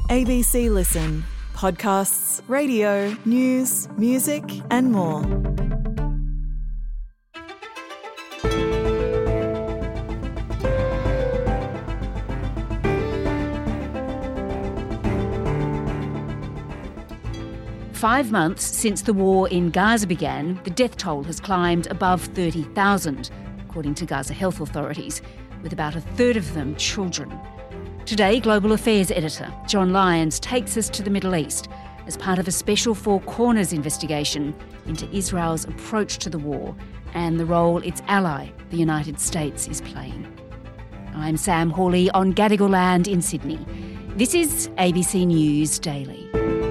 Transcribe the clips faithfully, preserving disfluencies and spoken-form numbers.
A B C Listen. Podcasts, radio, news, music and more. Five months since the war in Gaza began, the death toll has climbed above thirty thousand, according to Gaza health authorities, with about a third of them children. Today, Global Affairs editor John Lyons takes us to the Middle East as part of a special Four Corners investigation into Israel's approach to the war and the role its ally, the United States, is playing. I'm Sam Hawley on Gadigal land in Sydney. This is A B C News Daily.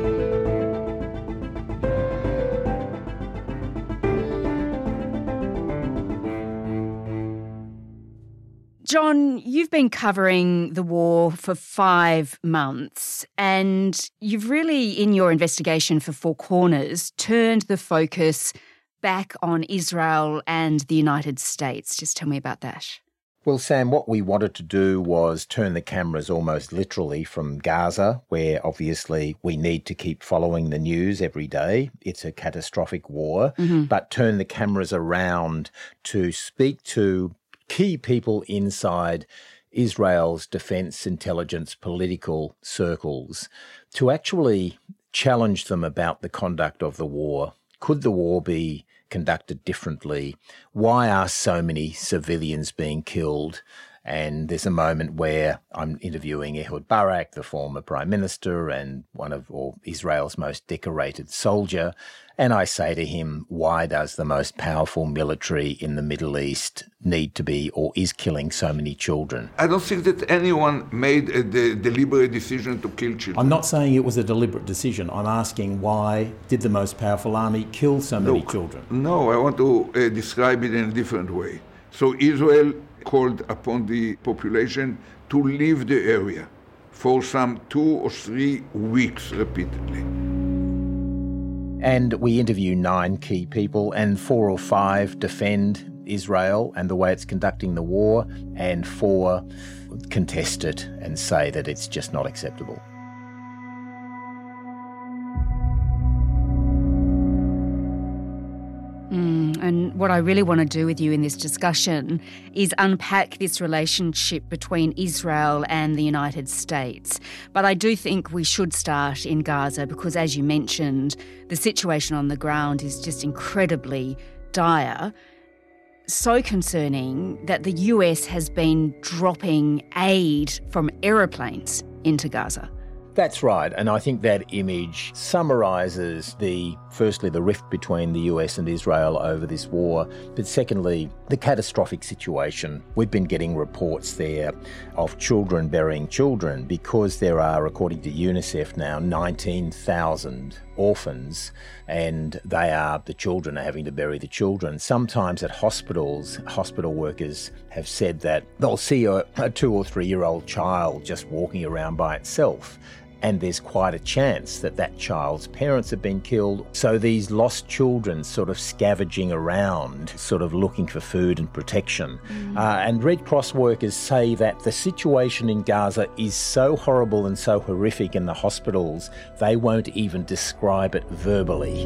John, you've been covering the war for five months and you've really, in your investigation for Four Corners, turned the focus back on Israel and the United States. Just tell me about that. Well, Sam, what we wanted to do was turn the cameras almost literally from Gaza, where obviously we need to keep following the news every day. It's a catastrophic war, mm-hmm. but turn the cameras around to speak to key people inside Israel's defence, intelligence, political circles to actually challenge them about the conduct of the war. Could the war be conducted differently? Why are so many civilians being killed? And there's a moment where I'm interviewing Ehud Barak, the former Prime Minister and one of or Israel's most decorated soldier, and I say to him, why does the most powerful military in the Middle East need to be or is killing so many children? I don't think that anyone made a de- deliberate decision to kill children. I'm not saying it was a deliberate decision. I'm asking why did the most powerful army kill so many Look, children? No, I want to uh, describe it in a different way. So Israel called upon the population to leave the area for some two or three weeks repeatedly. And we interview nine key people and four or five defend Israel and the way it's conducting the war, and four contest it and say that it's just not acceptable. And what I really want to do with you in this discussion is unpack this relationship between Israel and the United States. But I do think we should start in Gaza because, as you mentioned, the situation on the ground is just incredibly dire. So concerning that the U S has been dropping aid from aeroplanes into Gaza. That's right, and I think that image summarises the, firstly, the rift between the U S and Israel over this war, but secondly, the catastrophic situation. We've been getting reports there of children burying children because there are, according to UNICEF now, nineteen thousand orphans, and they are, the children are having to bury the children. Sometimes at hospitals, hospital workers have said that they'll see a, a two or three-year-old child just walking around by itself, and there's quite a chance that that child's parents have been killed. So these lost children sort of scavenging around, sort of looking for food and protection. Mm. Uh, and Red Cross workers say that the situation in Gaza is so horrible and so horrific in the hospitals, they won't even describe it verbally.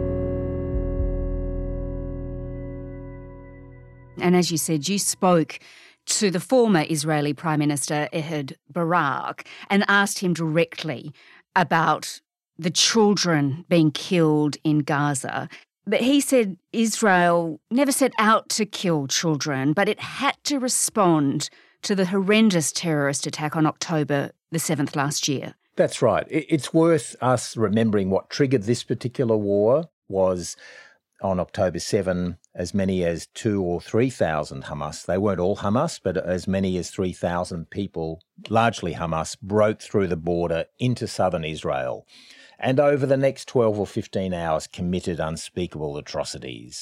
And as you said, you spoke to the former Israeli Prime Minister Ehud Barak and asked him directly about the children being killed in Gaza. But he said Israel never set out to kill children, but it had to respond to the horrendous terrorist attack on October the seventh last year. That's right. It's worth us remembering what triggered this particular war was on October seventh, as many as two or three thousand Hamas. They weren't all Hamas, but as many as three thousand people, largely Hamas, broke through the border into southern Israel, and over the next twelve or fifteen hours committed unspeakable atrocities.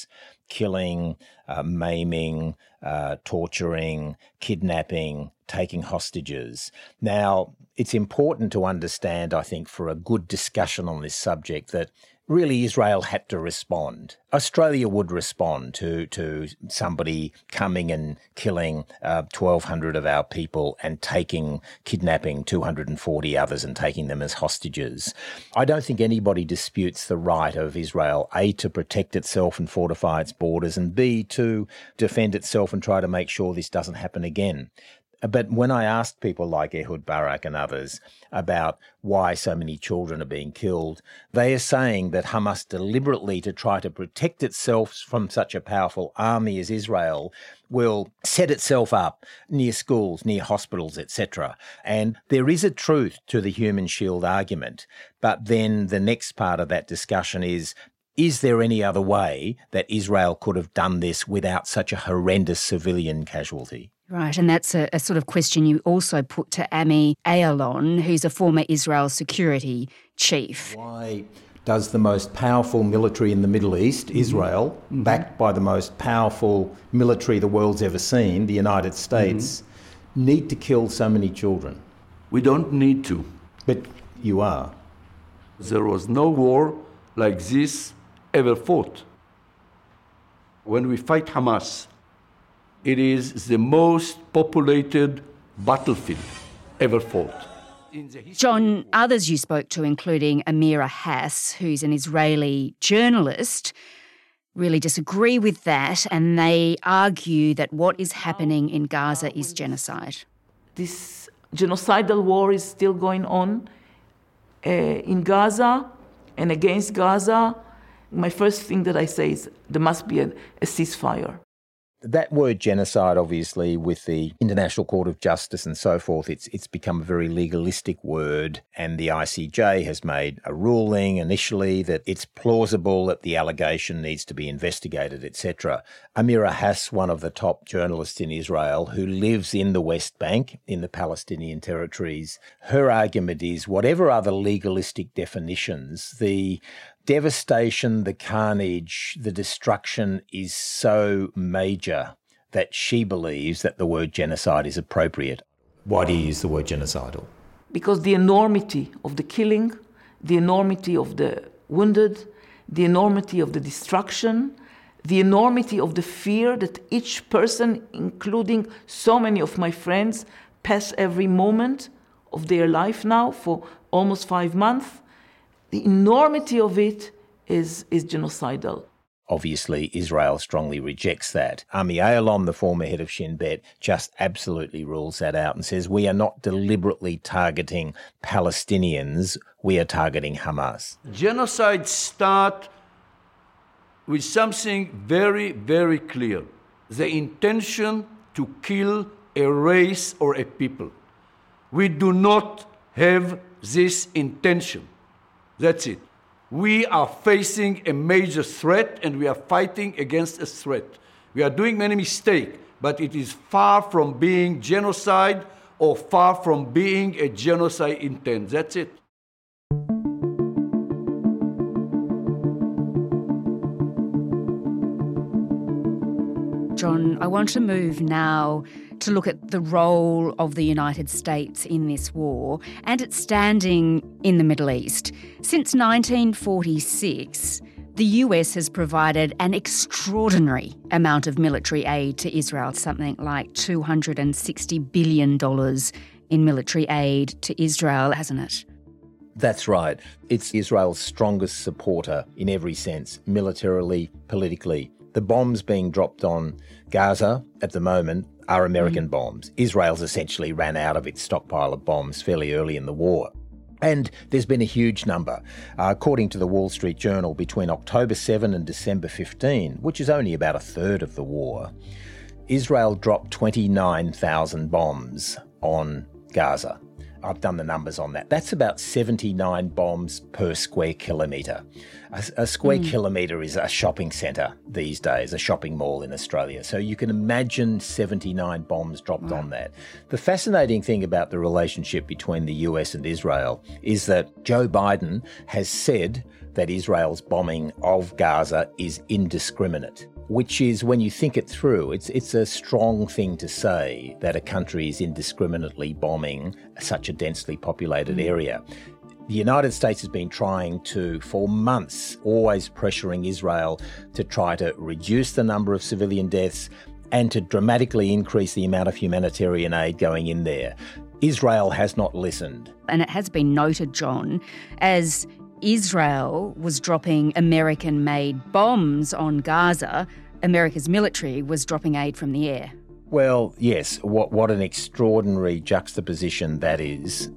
killing, uh, maiming, uh, torturing, kidnapping, taking hostages. Now, it's important to understand, I think, for a good discussion on this subject, that really Israel had to respond. Australia would respond to, to somebody coming and killing uh, twelve hundred of our people and taking, kidnapping two hundred forty others and taking them as hostages. I don't think anybody disputes the right of Israel, A, to protect itself and fortify its borders, and B, to defend itself and try to make sure this doesn't happen again. But when I asked people like Ehud Barak and others about why so many children are being killed, they are saying that Hamas deliberately, to try to protect itself from such a powerful army as Israel, will set itself up near schools, near hospitals, et cetera. And there is a truth to the human shield argument. But then the next part of that discussion is, is there any other way that Israel could have done this without such a horrendous civilian casualty? Right, and that's a, a sort of question you also put to Ami Ayalon, who's a former Israel security chief. Why does the most powerful military in the Middle East, Israel, mm-hmm. backed by the most powerful military the world's ever seen, the United States, mm-hmm. need to kill so many children? We don't need to. But you are. There was no war like this ever fought. When we fight Hamas, it is the most populated battlefield ever fought. John, others you spoke to, including Amira Hass, who's an Israeli journalist, really disagree with that, and they argue that what is happening in Gaza is genocide. This genocidal war is still going on uh, in Gaza and against Gaza. My first thing that I say is there must be a, a ceasefire. That word genocide, obviously, with the International Court of Justice and so forth, it's it's become a very legalistic word, and the I C J has made a ruling initially that it's plausible that the allegation needs to be investigated, et cetera. Amira Hass, one of the top journalists in Israel who lives in the West Bank, in the Palestinian territories, her argument is whatever other legalistic definitions, the devastation, the carnage, the destruction is so major that she believes that the word genocide is appropriate. Why do you use the word genocidal? Because the enormity of the killing, the enormity of the wounded, the enormity of the destruction, the enormity of the fear that each person, including so many of my friends, pass every moment of their life now for almost five months, the enormity of it is, is genocidal. Obviously, Israel strongly rejects that. Ami Ayalon, the former head of Shin Bet, just absolutely rules that out and says we are not deliberately targeting Palestinians, we are targeting Hamas. Genocide starts with something very, very clear. The intention to kill a race or a people. We do not have this intention. That's it. We are facing a major threat and we are fighting against a threat. We are doing many mistakes, but it is far from being genocide or far from being a genocide intent. That's it. John, I want to move now to look at the role of the United States in this war and its standing in the Middle East. Since nineteen forty-six, the U S has provided an extraordinary amount of military aid to Israel, something like two hundred sixty billion dollars in military aid to Israel, hasn't it? That's right. It's Israel's strongest supporter in every sense, militarily, politically. The bombs being dropped on Gaza at the moment are American mm. bombs. Israel's essentially ran out of its stockpile of bombs fairly early in the war. And there's been a huge number. Uh, according to the Wall Street Journal, between October seventh and December fifteenth, which is only about a third of the war, Israel dropped twenty-nine thousand bombs on Gaza. I've done the numbers on that. That's about seventy-nine bombs per square kilometre. A, a square mm. kilometre is a shopping centre these days, a shopping mall in Australia. So you can imagine seventy-nine bombs dropped wow. on that. The fascinating thing about the relationship between the U S and Israel is that Joe Biden has said that Israel's bombing of Gaza is indiscriminate. which is, when you think it through, it's it's a strong thing to say that a country is indiscriminately bombing such a densely populated area. The United States has been trying to, for months, always pressuring Israel to try to reduce the number of civilian deaths and to dramatically increase the amount of humanitarian aid going in there. Israel has not listened. And it has been noted, John, as Israel was dropping American-made bombs on Gaza, America's military was dropping aid from the air. Well, yes, what, what an extraordinary juxtaposition that is.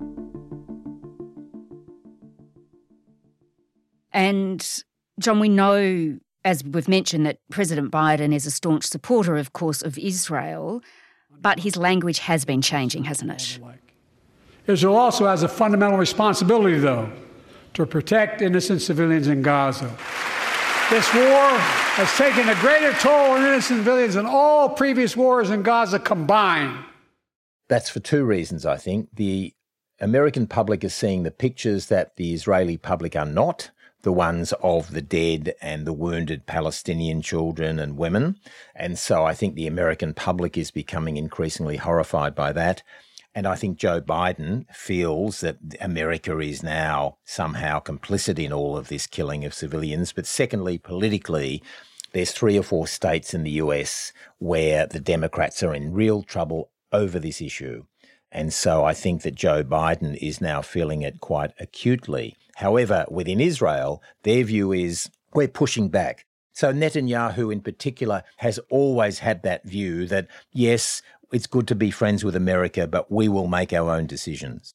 And, John, we know, as we've mentioned, that President Biden is a staunch supporter, of course, of Israel, but his language has been changing, hasn't it? Israel also has a fundamental responsibility, though, to protect innocent civilians in Gaza. This war has taken a greater toll on innocent civilians than all previous wars in Gaza combined. That's for two reasons, I think. The American public is seeing the pictures that the Israeli public are not, the ones of the dead and the wounded Palestinian children and women. And so I think the American public is becoming increasingly horrified by that. And I think Joe Biden feels that America is now somehow complicit in all of this killing of civilians. But secondly, politically, there's three or four states in the U S where the Democrats are in real trouble over this issue. And so I think that Joe Biden is now feeling it quite acutely. However, within Israel, their view is we're pushing back. So Netanyahu in particular has always had that view that, yes, it's good to be friends with America, but we will make our own decisions.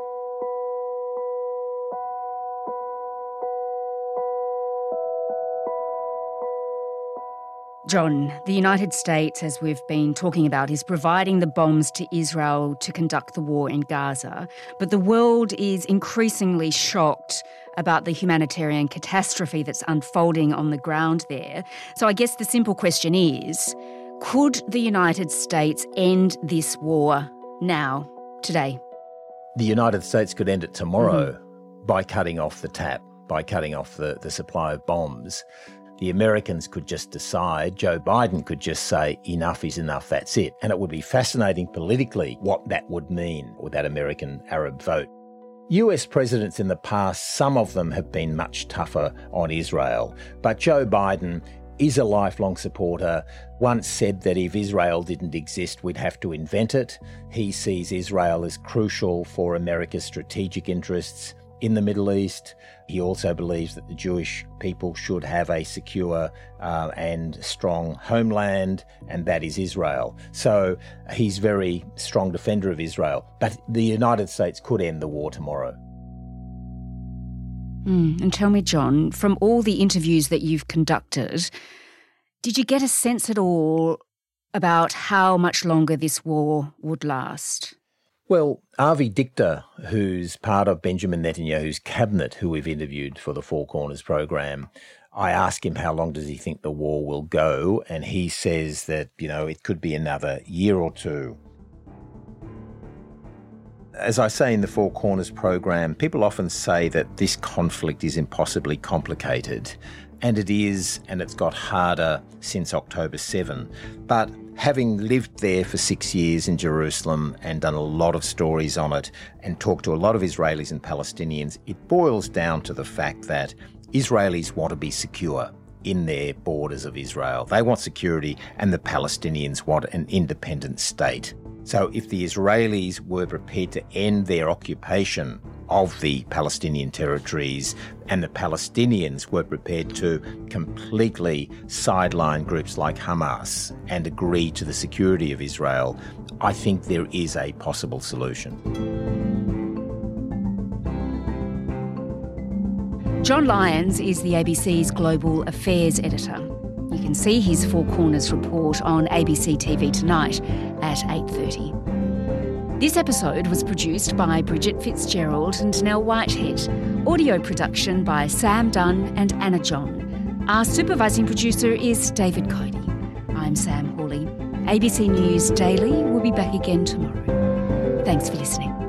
John, the United States, as we've been talking about, is providing the bombs to Israel to conduct the war in Gaza. But the world is increasingly shocked about the humanitarian catastrophe that's unfolding on the ground there. So I guess the simple question is, could the United States end this war now, today? The United States could end it tomorrow mm-hmm. by cutting off the tap, by cutting off the, the supply of bombs. The Americans could just decide, Joe Biden could just say, enough is enough, that's it. And it would be fascinating politically what that would mean with that American Arab vote. U S presidents in the past, some of them have been much tougher on Israel. But Joe Biden is a lifelong supporter, once said that if Israel didn't exist, we'd have to invent it. He sees Israel as crucial for America's strategic interests in the Middle East. He also believes that the Jewish people should have a secure uh, and strong homeland, and that is Israel. So he's a very strong defender of Israel. But the United States could end the war tomorrow. Mm, and tell me, John, from all the interviews that you've conducted, did you get a sense at all about how much longer this war would last? Well, Avi Dichter, who's part of Benjamin Netanyahu's cabinet, who we've interviewed for the Four Corners program, I asked him how long does he think the war will go, and he says that, you know, it could be another year or two. As I say in the Four Corners program, people often say that this conflict is impossibly complicated, and it is, and it's got harder since October seventh. But having lived there for six years in Jerusalem and done a lot of stories on it and talked to a lot of Israelis and Palestinians, it boils down to the fact that Israelis want to be secure in their borders of Israel. They want security, and the Palestinians want an independent state. So if the Israelis were prepared to end their occupation of the Palestinian territories and the Palestinians were prepared to completely sideline groups like Hamas and agree to the security of Israel, I think there is a possible solution. John Lyons is the A B C's Global Affairs editor. You can see his Four Corners report on A B C T V tonight at eight thirty. This episode was produced by Bridget Fitzgerald and Nell Whitehead. Audio production by Sam Dunn and Anna John. Our supervising producer is David Cody. I'm Sam Hawley. A B C News Daily will be back again tomorrow. Thanks for listening.